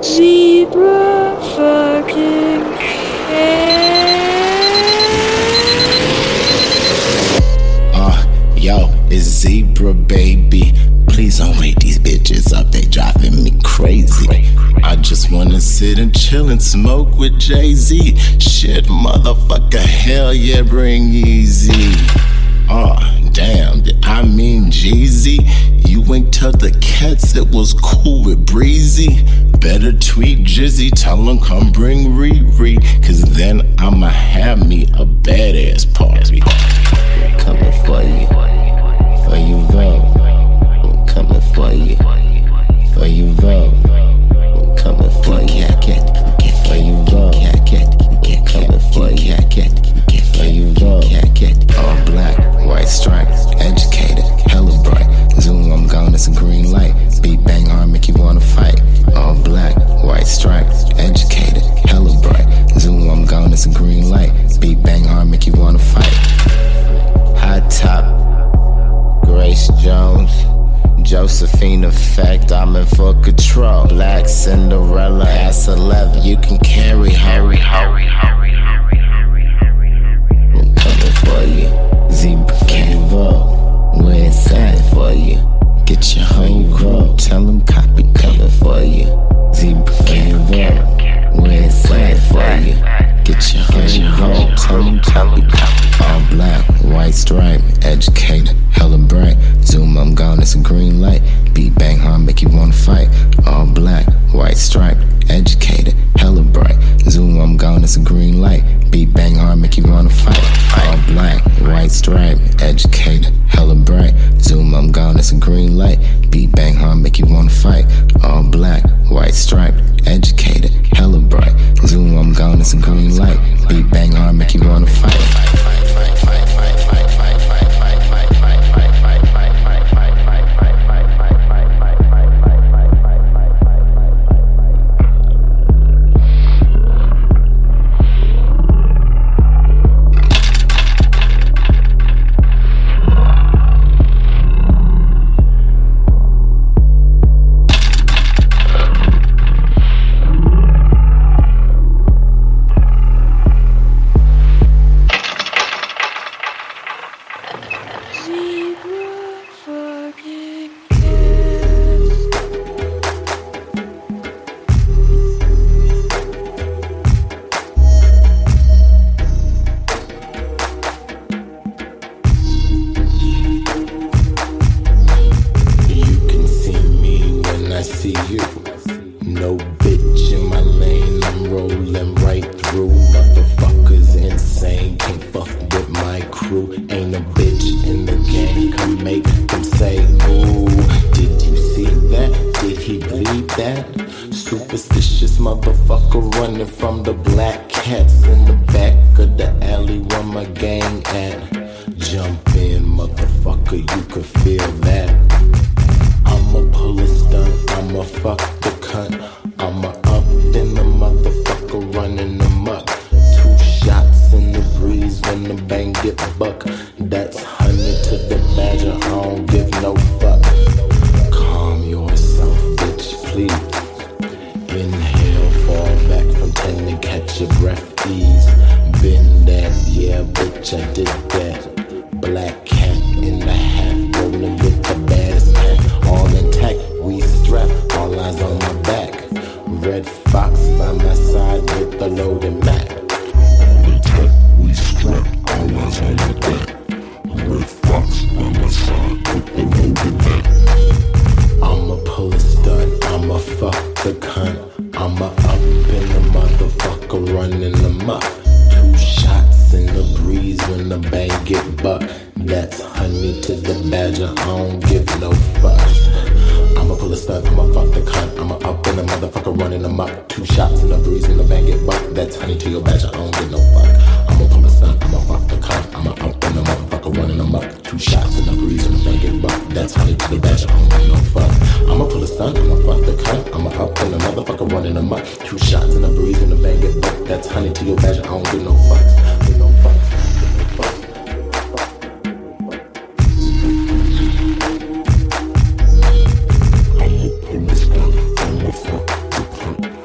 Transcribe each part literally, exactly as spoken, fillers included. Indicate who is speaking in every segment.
Speaker 1: Zebra fucking
Speaker 2: Uh, yo, it's Zebra, baby. Please don't wake these bitches up, they driving me crazy. I just wanna sit and chill and smoke with Jay-Z. Shit, motherfucker, hell yeah, bring easy. Oh, damn, did I mean Jeezy? You ain't tell the cats it was cool with Breezy. Better tweet Jizzy, tell him come bring Riri, cause then I'ma have me a badass party. Coming for you, for you vote. Coming for you, for you vote. Coming for you, for you vote. Coming for you, for you vote. All black, white stripes, educated, hella bright. Zoom, I'm gone, it's a green light. Beat bang hard, make you wanna fight. All black, white stripes, educated, hella bright. Zoom, I'm gone, it's a green light. Beat bang hard, make you wanna fight. High top, Grace Jones, Josephine effect, I'm in for control. Black Cinderella, ass eleven, you can carry Harry, Harry, Harry, Harry, Harry, Harry, Harry. I'm coming for you, Zebra can't vote. Where it's at for you, get your whole crew, tell them copy, coming for you. Zebra can't vote. Where it's at for you, get your whole crew, tell them copy. All black, white stripe, educated, hella bright. Zoom, I'm gone, it's a green light. Beat bang hard, make you wanna fight. All black, white stripe, educated, hella bright. Zoom, I'm gone, it's a green light. Beat bang hard, make you wanna fight. All black, white stripe, educated, hella bright. Zoom, I'm gone, it's a green light. Beat bang hard, make you wanna fight. All black, white stripe, educated, hella bright. Zoom, I'm gone, it's a green light. Beat bang hard, make you wanna fight. See you, no bitch in my lane, I'm rolling right through. Motherfuckers insane, can't fuck with my crew. Ain't a bitch in the game, come make them say ooh. Did you see that? Did he bleed that? Superstitious motherfucker running from the black cats in the back of the alley where my gang at. Jump in, motherfucker, you can feel that. I'ma pull a stunt, I'ma fuck the cunt. I'ma up in the motherfucker running amok. Two shots in the breeze when the bang get buck. That's honey to the badger, I don't give no fuck. Calm yourself, bitch, please. Inhale, fall back from ten and catch your breath, ease. Been that, yeah, bitch, I did that. Black cat in the hat, rolling with the baddest cat. All intact, we strap, all eyes on my back. Red fox by my side with the loaded Mac.
Speaker 3: All intact, we strap, all eyes on my back. Red fox by my side with the loaded Mac.
Speaker 2: I'ma pull a stunt, I'ma fuck the cunt. I'ma up in the motherfucker running amok. Two shots in the breeze when the bang get buck. That's honey to the badger, I don't give no fuck. I'ma pull a stunt, I'ma fuck the cunt. I'ma up in the motherfucker running amok. Two shots in the breeze when the bang get buck. That's honey to your badger, I don't give no fuck. I'ma pull a stunt, I'ma fuck the cunt. I'ma up in the motherfucker running amok. Two shots in the breeze when the bang get buck. That's honey to the badger, I don't give no fuck. I'ma pull a stunt, I'ma fuck the cunt. I'ma up in the motherfucker running amok. Two shots in the breeze when the bang get buck. That's honey to your badger, I don't give no fucks. Give no fucks. Give no fucks.
Speaker 3: I'ma pull a stunt, I'ma fuck the cunt.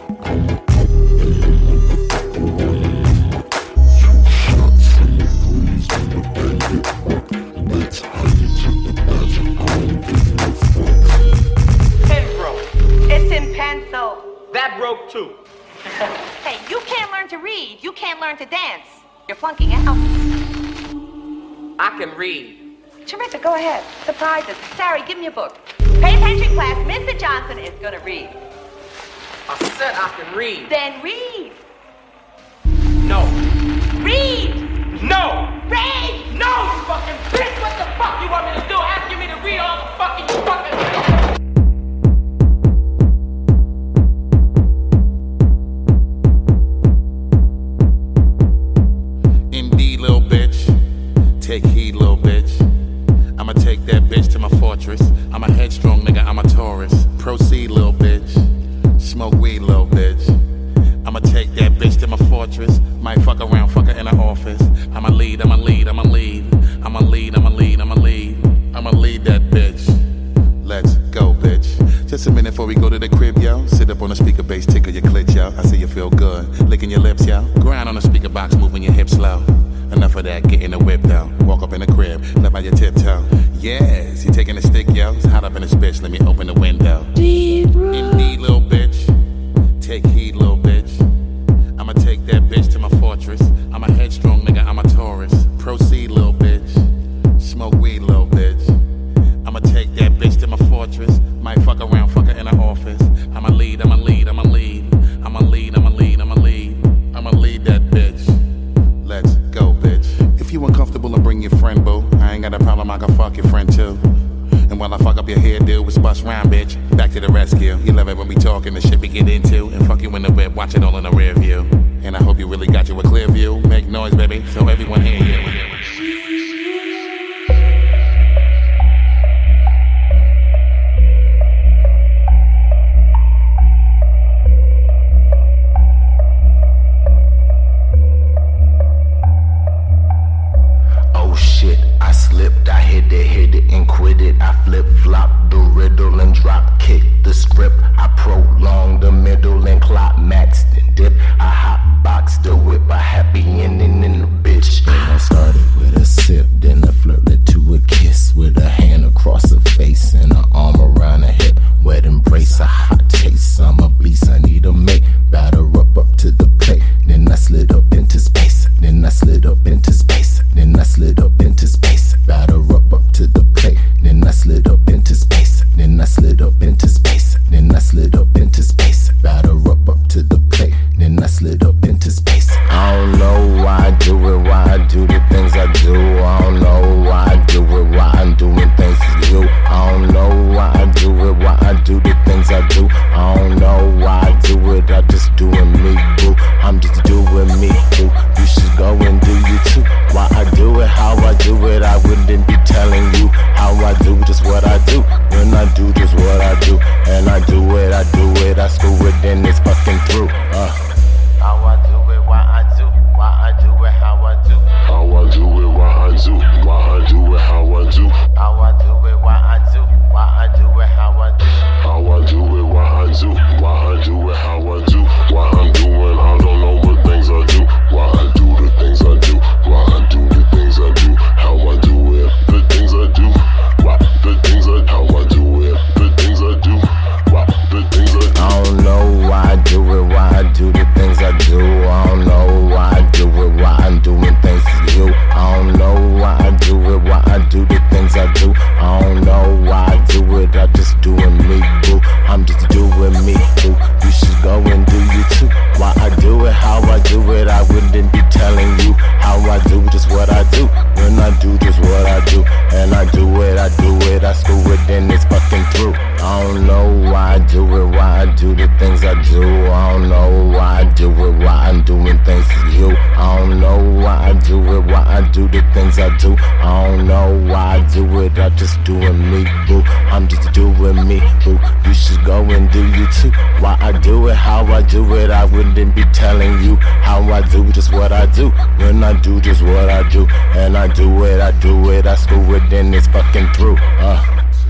Speaker 4: too.
Speaker 5: Hey, you can't learn to read. You can't learn to dance. You're flunking out.
Speaker 4: I can read.
Speaker 5: Terrific, go ahead. Surprises. Sari, give me a book. Pay attention, class. Mister Johnson is gonna read.
Speaker 4: I said I can read.
Speaker 5: Then read.
Speaker 4: No.
Speaker 5: Read!
Speaker 4: No!
Speaker 5: Read!
Speaker 4: No, you fucking bitch! What the fuck you want me to do? Asking me to read all the fucking you fucking...
Speaker 2: Indeed, little bitch. Take heed, little bitch. I'ma take that bitch to my fortress. I'm a headstrong nigga, I'm a Taurus. Proceed, little bitch. Smoke weed, little bitch. I'ma take that bitch to my fortress. Might fuck around, fuck her in her office. I'ma lead, I'ma lead, I'ma lead. I'ma lead, I'ma lead, I'ma lead. I'ma lead that bitch. Let's go, bitch. Just a minute before we go to the crib, yo. Sit up on the speaker bass, tickle your clit, yo. I see you feel good. Licking your lips, yo. Grind on the speaker box, moving your hips slow. Enough of that, get in the whip, though. Walk up in the crib, left by your tiptoe. Yes, he taking a stick, yo. It's hot up in this bitch, let me open the window.
Speaker 1: Debra.
Speaker 2: Indeed, little bitch. Take heed, little bitch. I'ma take that bitch to my fortress. I'm a headstrong nigga, I'm a Taurus. Proceed, little bitch. Smoke weed, little bitch. I'ma take that bitch to my fortress. Might fuck around, fuck her in her office. I'ma lead, I'ma lead, I'ma lead. I'ma lead, I'ma lead, I'ma lead. I'ma lead that bitch. Let's go, bitch. If you uncomfortable and bring your friend, boo. I ain't got a problem, I can fuck your friend too. And while I fuck up your hairdo, it's bust round, bitch. Back to the rescue. You love it when we talking, the shit we get into. And fuck you in the whip, watch it all in the rear view. And I hope you really got you a clear view. Make noise, baby, so everyone hear you.
Speaker 6: Oh shit, I slipped, I hit it, hit it and quit it. I flip flop the riddle and drop kick the script. I prolong the middle and climax and dip. I hot box the whip, a happy ending in the bitch.
Speaker 2: Then I started with a sip, then I flirted to a kiss. With a hand across her face and an arm around her hip. Wet embrace, a hot taste, I'm a beast, I need a mate. Batter up up to the plate, then I slid up into space. Then I slid up into space, then I slid up into space. Batter up up to the plate, then I slid up into space. Then I slid up into space, then I slid up into space. Batter up up to the plate, then I slid up into space.
Speaker 6: I don't know why I do it, why I do the things I do. I don't know why I do it, why I'm doing things to you. I don't know why I do it, why I do the things I do. I don't know why I do it, I just doing me, boo. I'm just doing me, boo. You should go and do you too. Why I do it, how I do it, I wouldn't be telling you how I do just what I do. When I do just what I do, and I do it, I do it, I screw it, then it's fucking through. Uh. How I do it, why I do, why I do it, how I do.
Speaker 3: How I do it, why I do, why I do it, how I do.
Speaker 6: How I do it, why I do, why I do it, how I do.
Speaker 3: How I do it, why I do, why I do it, how I do. Why I'm doing, I don't know what things I do. Why I do the things I do, why I do the things I do. How I do it, the things I do. Why the things I, how I do it, the things I do. Why the things I do.
Speaker 6: I don't know why I do it, why I do the things I do. I don't know why I do it, why I'm doing things to you. I don't know why I do it, why I do the things I do. I don't know why I do it, I just doing me, boo. I'm just doing me, boo. You should go and do you too. Why I do it, how I do it, I wouldn't be telling you how I do just what I do. When I do just what I do, and I do it, I do it, I screw it, then it's fucking through. I don't know why I do it, why I do the things I do. I don't know why I do it, why I'm doing things to you. I don't know why I do it, why I do the things I do. I don't know why I do it, I just doing me, boo. I'm just doing me, boo. You should go and do you too. Why I do it, how I do it, I wouldn't be telling you how I do just what I do. When I do just what I do, and I do it, I do it, I screw it, then it's fucking through. Uh.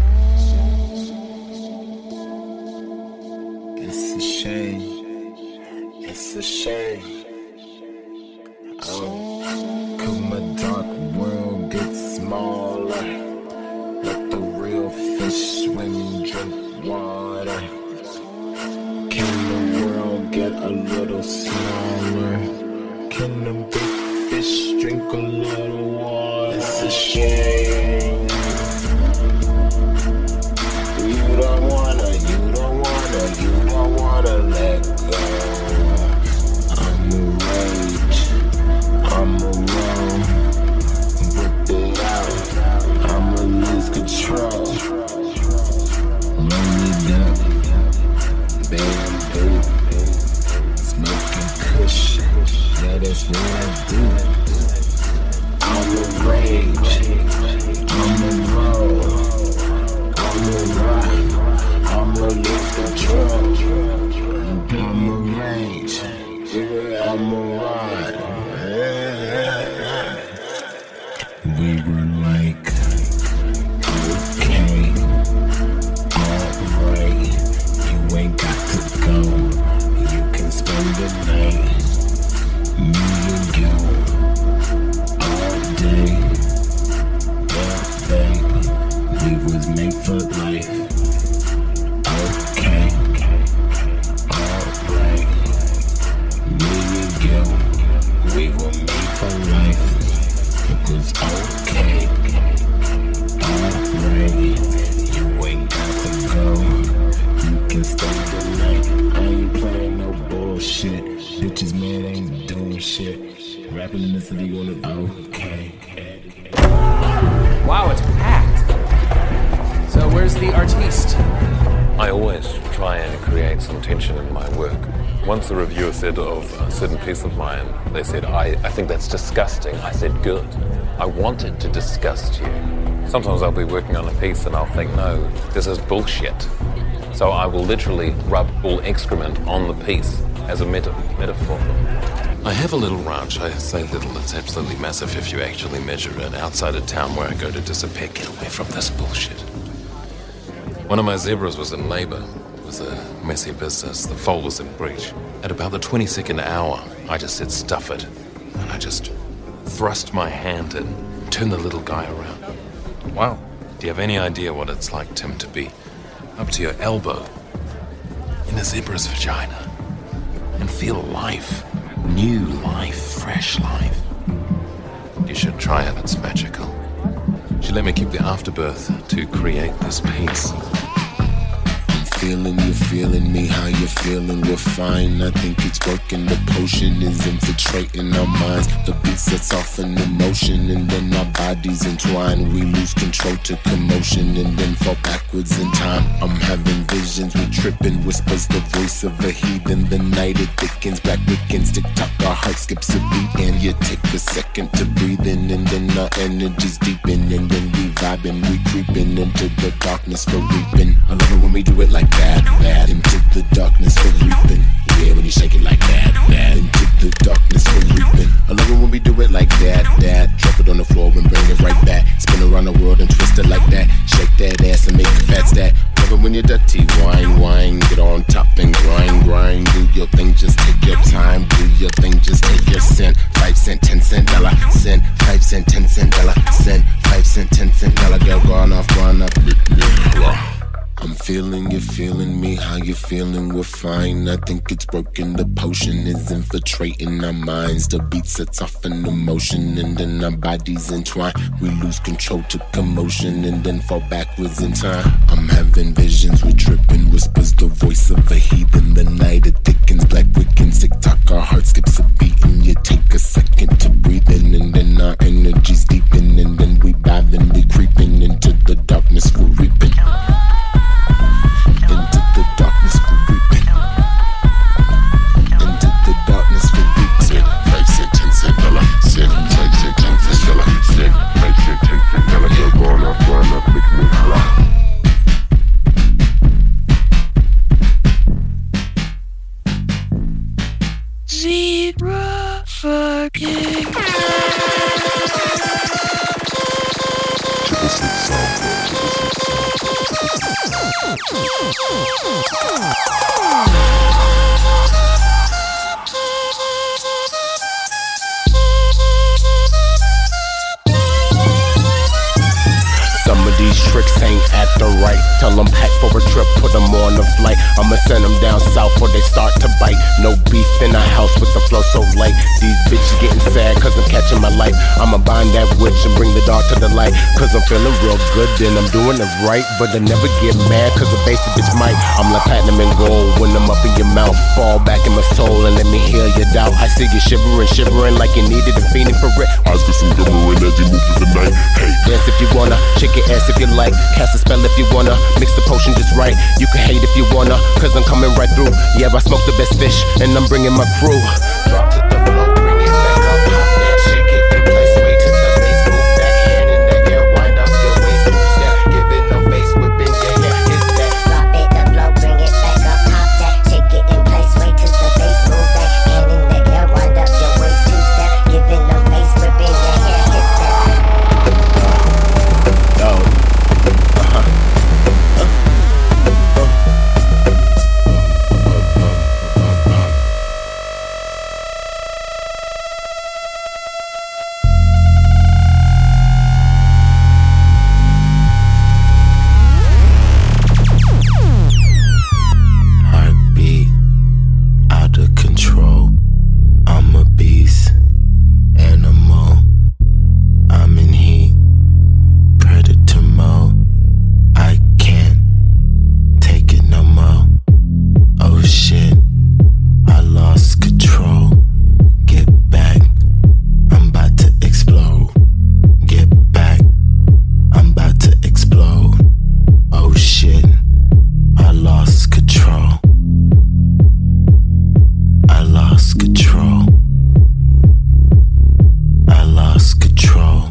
Speaker 2: It's a shame. It's a shame. Oh, could my dark world get smaller? Let the real fish swim and drink water. Can the world get a little smaller? Can the big fish drink a little water? It's a shame. You don't wanna, you don't wanna, you don't wanna let go. I'm a rage, I'm a roam. Whip it out, I'ma lose control. Roll it up, bamboo, smoking kush. Yeah, that's what I do. I'm a rage, I'm a roll. I'm a rock, I'm a lose control. I'm a rage, I'm a ride. We were like, okay, alright. You ain't got to go. You can spend the night. Me and you, all day. Yeah, babe, we was made for life. Okay, alright. Me and you, we were made for life. It was okay, alright. You ain't got to go. You can stay the night. I ain't playing no bullshit. Bitches, man, ain't doing shit. Rapping in the city on it. Okay.
Speaker 7: Wow, it's packed. So where's the artiste?
Speaker 8: I always try and create some tension in my work. Once the reviewer said of a certain piece of mine, they said, I, I think that's disgusting. I said, good. I wanted to disgust you. Sometimes I'll be working on a piece and I'll think, no, this is bullshit. So I will literally rub all excrement on the piece as a meta- metaphor.
Speaker 9: I have a little ranch. I say little, it's absolutely massive if you actually measure it, outside of town where I go to disappear. Get away from this bullshit. One of my zebras was in labor. It was a messy business. The foal was in breach. At about the twenty-second hour, I just said, stuff it. And I just thrust my hand in, turned the little guy around. Wow. Do you have any idea what it's like, Tim, to be up to your elbow in a zebra's vagina and feel life, new life, fresh life? You should try it, it's magical. She let me keep the afterbirth to create this piece.
Speaker 2: Feeling you, feeling me, how you feeling, we're fine. I think it's working, the potion is infiltrating our minds. The beat sets off an emotion, and then our bodies entwine. We lose control to commotion, and then fall backwards in time. I'm having visions, we're tripping, whispers the voice of a heathen. The night it thickens, black weekends, tick-tock, our heart skips a beat. And you take a second to breathe in, and then our energies deepen. And then we vibing, we creeping into the darkness for reaping. I love it when we do it like that, that into the darkness for reaping. Yeah, when you shake it like that, that into the darkness for reaping. I love it when we do it like that, that drop it on the floor and bring it right back. Spin around the world and twist it like that. Shake that ass and make it fat stack. Love it when you're dirty, wine, wine. Get on top and grind, grind. Do your thing, just take your time. Do your thing, just take your cent. Five cent, ten cent, dollar cent. Five cent, ten cent, dollar cent. Five cent, ten cent, dollar girl, gone off, gone up. I'm feeling you, feeling me, how you feeling, we're fine. I think it's broken, the potion is infiltrating our minds. The beat sets off an emotion, and then our bodies entwine. We lose control to commotion, and then fall backwards in time. I'm having visions, we're tripping, whispers the voice of a heathen. The night it thickens, black weekends, tick-tock, our heart skips a beat. And you take a second to breathe in, and then our energies deepen. And then we vibing, we creeping into the darkness, we're reaping. Into the darkness we're reaping. Into the darkness we're reaping.
Speaker 3: Sit, five cent, ten cent dollar. Sit, five cent, ten cent dollar. Sit, five cent, ten cent dollar. Girl, go on up, go on up, make me holla.
Speaker 1: Zebra fucking.
Speaker 2: Some of these
Speaker 6: tricks ain't at the right. Tell them pack for a trip, put them on the flight. I'ma send them down south before they start to bite. No beef in the house with the flow so light. These bitches getting sad cause I'm catching my life. I'ma bind that witch and bring the dark to the light. Cause I'm feeling real good and I'm doing it right. But I never get mad cause the basic bitch might. I'm like platinum and gold when I'm up in your mouth. Fall back in my soul and let me heal your doubt. I see you shivering, shivering like you needed a fiending for it.
Speaker 3: Eyes get some glimmering as you move through the night. Hey,
Speaker 6: dance if you wanna, shake your ass if you like. Cast a spell if you wanna, mix the potion just right. You can hate if you wanna, cause I'm coming right through. Yeah, I smoke the best fish and I'm bringing my crew. Drop to the floor, bring it back up, pop that, shake it in place, sway to the bass, move that hand in the air, wind up your waist, move step, give it no face whipping, yeah, yeah, it's that.
Speaker 10: Drop it, the flow, bring it back up, pop that, shake it in place, sway to the bass, move that hand in the air, wind up your waist, two step, give it no face whipping, yeah, yeah, it's that.
Speaker 6: Yo, uh-huh.
Speaker 2: Heartbeat out of control. I'm a beast, animal. I'm in heat, predator mode. I can't take it no more. Oh shit, I lost control. Get back, I'm about to explode. Get back, I'm about to explode. Oh shit, I lost control. I lost control. I lost control.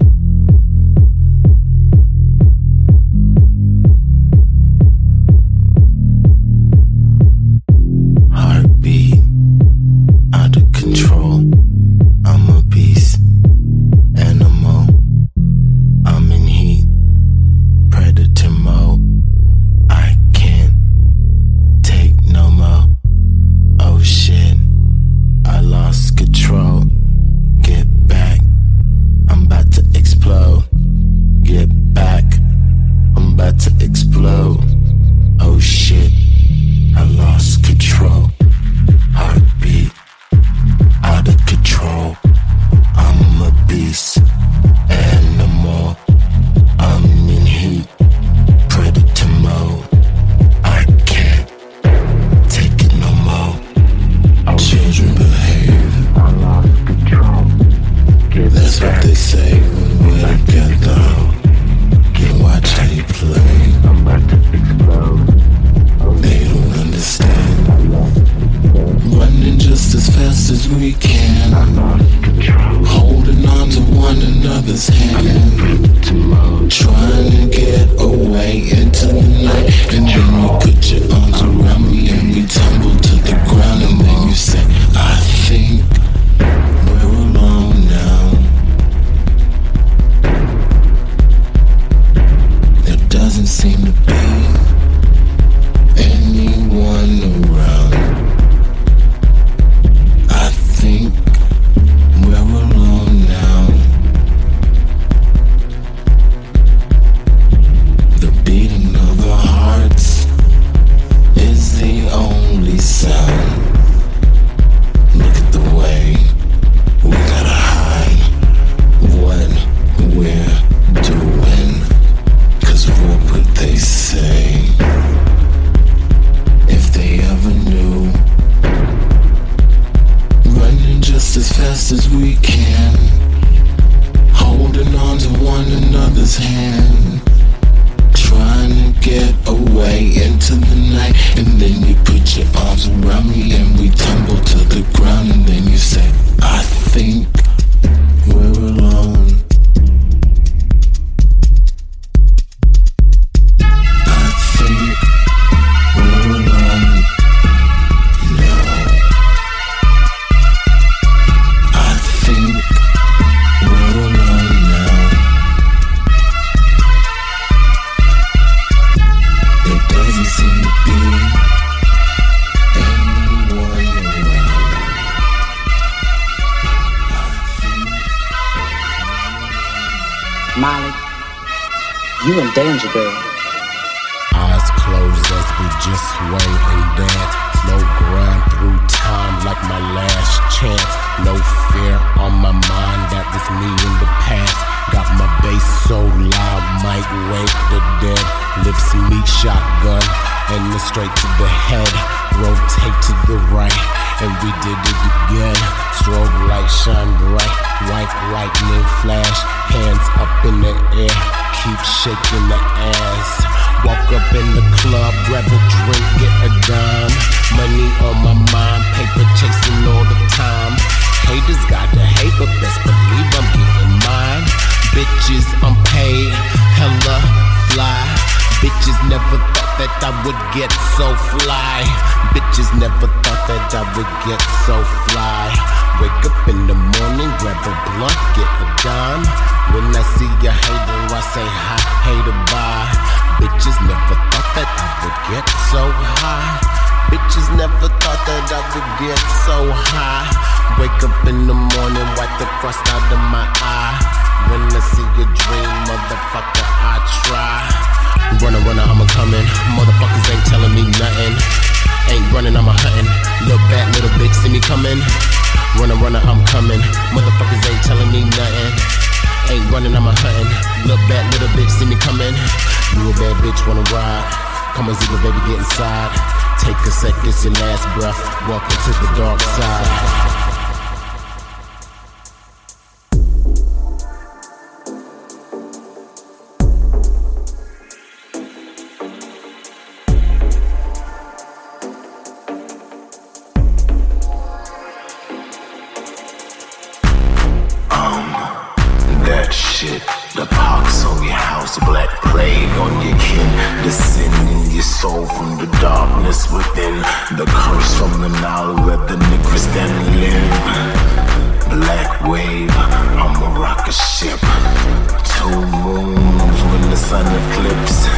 Speaker 2: Heartbeat out of control. I'm a beast, animal. I'm in heat, predator mode. I can't take no more. Oh shit, I lost control. Get back, I'm about to explode. Get back, I'm about to explode. Oh shit, I lost control. Heartbeat out of control. I'm a beast, animal. I'm in heat, predator mode. I can't take it no more. Children behave. I lost control. That's what they say when we're together. You watch how you play. I'm about to explode. They don't understand. Running just as fast as we can. I lost control. Holding on to one another's hand. Trying to get away into the night. And then you put your arms around me and we tumble to the ground. And then you say, I think we're alone now. There doesn't seem to be anyone around. I think we're alone now. The beating of our hearts is the only sound. Look at the way we gotta hide what we're doing. Cause what would they say if they ever knew? Running just as fast as we can, holding on to one another's hand, trying to get away into the night. And then you put your arms around me and we tumble to the ground. And then you say, I think we're alone. I think we're alone. No. I think we're alone now. There doesn't seem to be anyone around. I
Speaker 11: You in danger, girl.
Speaker 6: Eyes closed as we just sway and dance. Slow grind through time like my last chance. No fear on my mind, that was me in the past. Got my bass so loud, might wake the dead. Lips meet shotgun, and then straight to the head. Rotate to the right, and we did it again. Strobe light shine bright, white lightning flash. Hands up in the air, keep shaking the ass. Walk up in the club, grab a drink, get a dime. Money on my mind, paper chasing all the time. Haters gotta hate, but best believe I'm getting mine. Bitches, I'm paid, hella fly. Bitches never thought that I would get so fly. Bitches never thought that I would get so fly. Wake up in the morning, grab a blunt, get a dime. When I see a hater, I say hi, hater, bye. Bitches never thought that I would get so high. Bitches never thought that I would get so high. Wake up in the morning, wipe the crust out of my eye. When I see a dream, motherfucker, I try. Runner, runner, I'm a comin'. Motherfuckers ain't telling me nothing. Ain't running, I'm a hunting. Little bad little bitch, see me coming. Runner, runner, I'm coming. Motherfuckers ain't telling me nothing. Ain't running, I'm a hunting. Little bad little bitch, see me coming. You a bad bitch, wanna ride? Come on, Zebra, baby, get inside. Take a sec, it's your last breath. Welcome to the dark side.
Speaker 2: Shit, the pox on your house, black plague on your kin, the sin in your soul from the darkness within, the curse from the Nile where the niggas stand and live. Black wave, I'ma rock a ship. Two moons when the sun eclipse.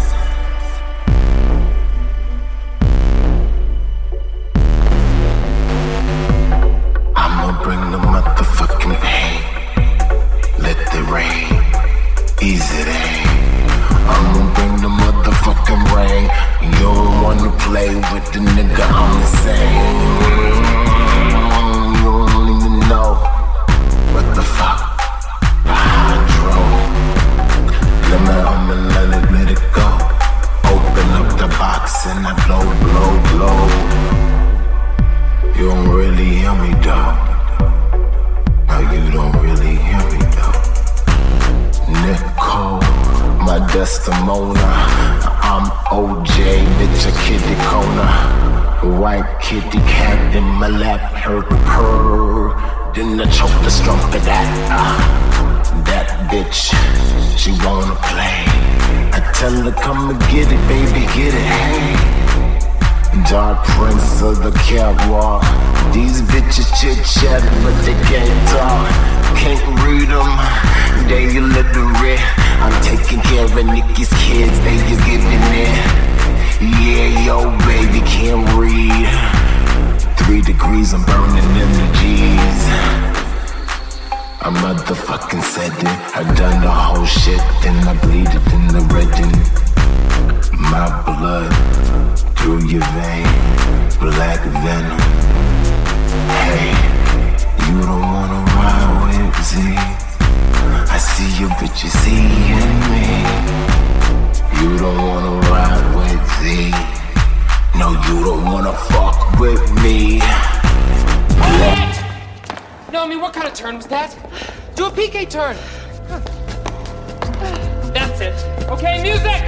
Speaker 2: I'ma bring the motherfucking pain. Let the rain ease it in. I'ma bring the motherfucking rain. You don't wanna play with the nigga, I'm the same. You don't even know what the fuck I drove. Let me, I'ma let it, let it go. Open up the box and I blow, blow, blow. You don't really hear me though. No, you don't really hear me though. Nicole, my Desdemona. I'm O J, bitch, a kitty corner. White kitty cat in my lap, her purr. Then I choke the stroke of that. Uh, that bitch, she wanna play. I tell her, come and get it, baby, get it, hey. Dark prince of the catwalk. These bitches chit-chat, but they can't talk. Can't read them, they illiterate. I'm taking care of Nicki's kids, they just giving it. Yeah, yo, baby, can't read. Three degrees, I'm burning energies. I motherfucking said it. I done the whole shit, then I bleed it in the redden. My blood through your vein, black venom. Hey, you don't wanna ride with Z. I see you, but you seeing me. You don't wanna ride with Z. No, you don't wanna fuck with me.
Speaker 4: What? No, I mean, what kind of turn was that? Do a P K turn. That's it. Okay, music!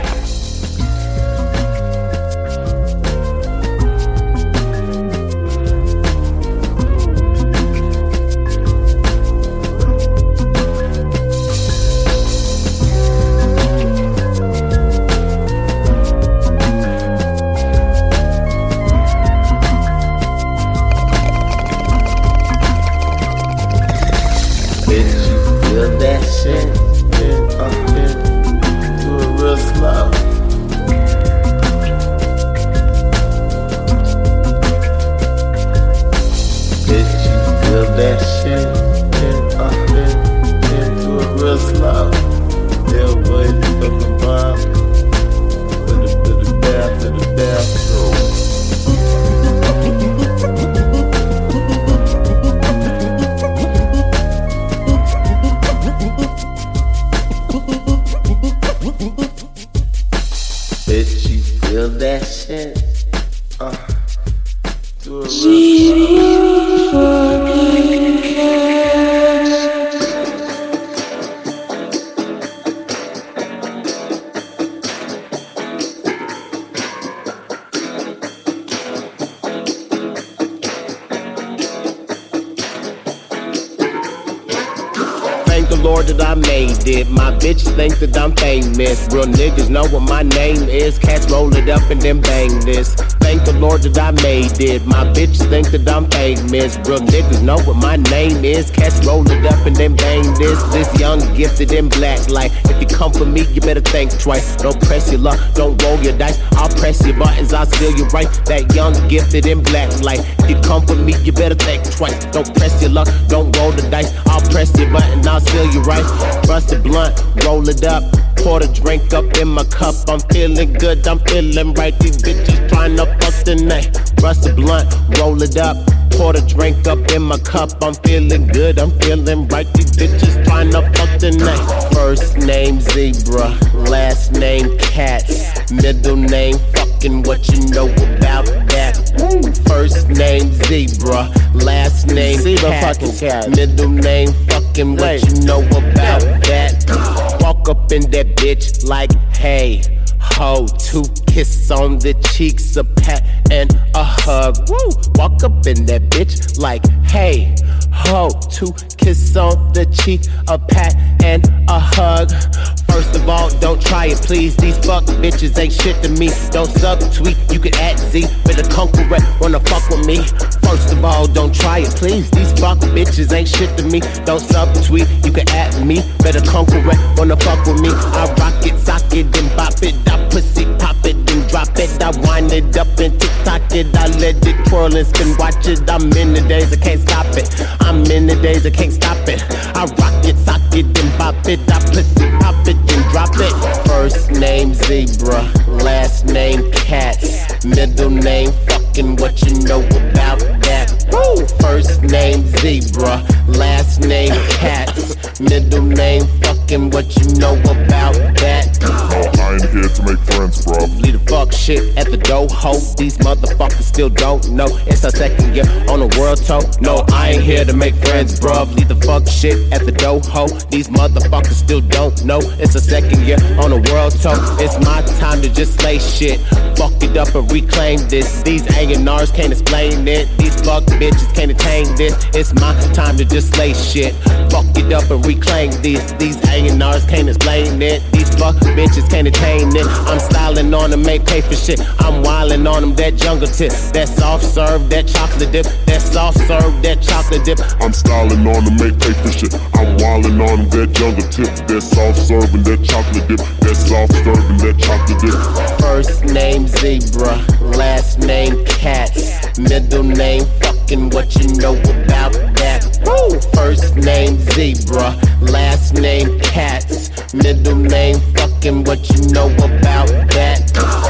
Speaker 2: Feel that shit, yeah, uh, yeah. Do it real that shit. Uh, do it real
Speaker 1: Zebra fucking cats.
Speaker 2: Thank the Lord that I made it. My bitch think that I'm famous. Real niggas know what my name is. Cats roll it up and then bang this. Thank the Lord that I made it. My bitch think that I'm famous. Real niggas know what my name is. Cats roll it up and then bang this. This young gifted in black light. If you come for me, you better think twice. Don't press your luck, don't roll your dice. I'll press your buttons, I'll steal your right. That young gifted in black light. If you come for me, you better think twice. Don't press your luck, don't roll the dice. I'll press your button, I'll steal your right. Bust a blunt, roll it up. Pour the drink up in my cup. I'm feeling good, I'm feeling right. These bitches trying to fuck tonight. Bust a blunt, roll it up. Pour the drink up in my cup. I'm feeling good, I'm feeling right. These bitches trying to fuck tonight. First name Zebra, last name Cats. Middle name fucking, what you know about that? First name Zebra, last name Zebra Cats. Cat. Middle name fucking, what you know about that? Walk up in that bitch like, hey, ho, two kiss on the cheeks, a pat and a hug. Woo! Walk up in that bitch like, hey, ho, two kiss on the cheek, a pat and a hug. First of all, don't try it, please. These fuck bitches ain't shit to me. Don't subtweet, you can add Z, better come correct, wanna fuck with me. First of all, don't try it, please. These fuck bitches ain't shit to me. Don't subtweet, you can add me, better come correct, wanna fuck with me. I rock it, sock it, then bop it. I pussy pop it, then drop it. I wind it up and tick-tock it. I let it twirl and spin, watch it. I'm in the days, I can't stop it. I'm in the days, I can't stop it. I rock it, sock it, then bop it. I pussy pop it, then drop it. First name Zebra, last name Cats. Middle name fucking, what you know about that? Woo! First name Zebra, last name Cats. Middle name fucking, what you know about that?
Speaker 3: No, I ain't here to make friends, bro.
Speaker 2: Leave the fuck shit at the door, ho. These motherfuckers still don't know. It's our second year on a world tour. No, I ain't here to make friends, bro. Leave the fuck shit at the door, ho. These motherfuckers still don't know. It's a second year on a world tour. It's my time to just slay shit. Fuck it up and reclaim this. These A and R's can't explain it. These fuck bitches can't attain this. It's my time to just slay shit. Fuck it up and reclaim this. These A and R's can't explain it. These fuck bitches can't attain it. I'm styling on them, make pay for shit. I'm wildin' on them, that jungle tip. That soft serve, that chocolate dip. That soft serve, that chocolate dip.
Speaker 3: I'm styling on them, make pay for shit. I'm wildin' on them, that jungle tip. That soft serve and that chocolate dip. That soft serve and that chocolate dip.
Speaker 2: First name Zebra, last name Cats. Middle name fucking, what you know about that? Woo! First name Zebra, last name Cats. Middle name fucking, what you know about that?